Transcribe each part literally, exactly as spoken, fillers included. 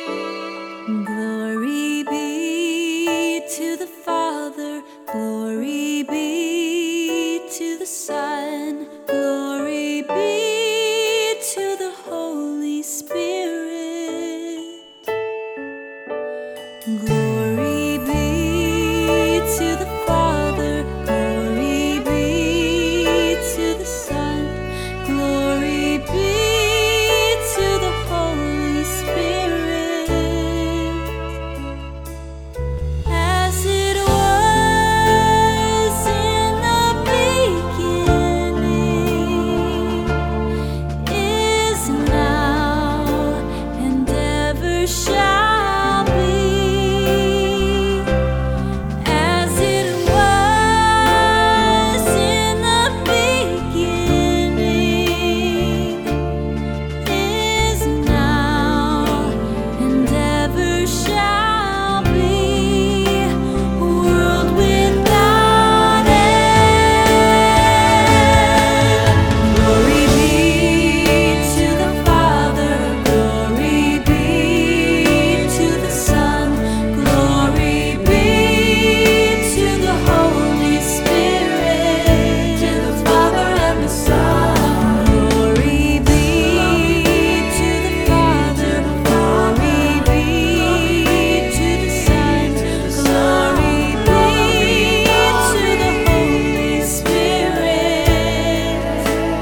Glory be to the Father, glory be to the Son, glory be to the Holy Spirit. Glory be to the Father, glory be to the Son, glory be to the Holy Spirit. As it was in the beginning, is now, and ever shall be. As it was in the beginning, is now, and ever shall be. World without end. Glory be to the Father, glory be to the Son, glory be to the Holy Spirit, to the Father and the Son. Glory be to the Father, glory be to the Son, glory be to the Holy Spirit.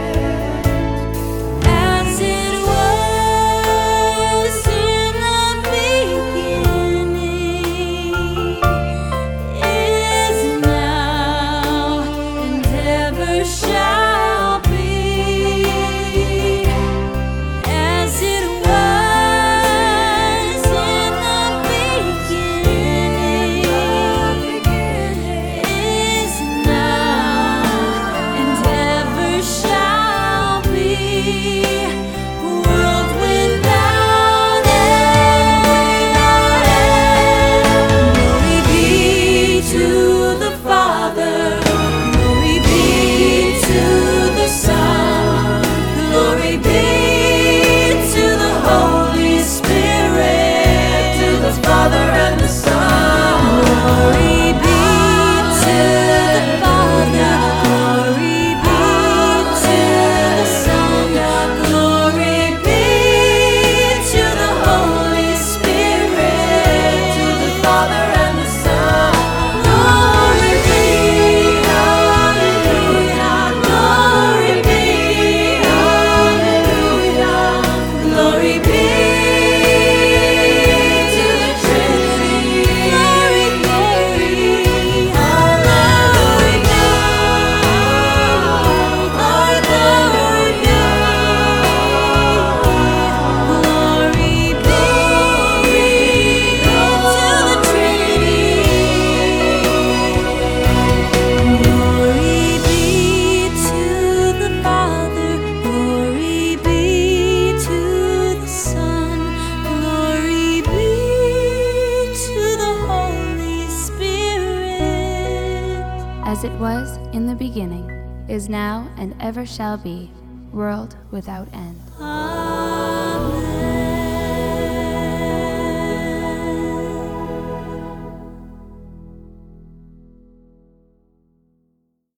As it was in the beginning, is now, and ever shall be. As it was in the beginning, is now, and ever shall be. World without end. Glory be to the Father, glory be to the Son, glory be to the Holy Spirit, to the Father and the Son. Glory be to the Father, glory be to the Son, glory be to the Holy Spirit, to the Father and the Son. Glory be, hallelujah, glory be, hallelujah, glory be to the Trinity. Glory, glory, hallelujah, hallelujah, glory be to the Trinity. Glory be to the Father, glory be to the Son, glory be to the Holy Spirit. As it was in the beginning, is now, and ever shall be, world without end. Amen.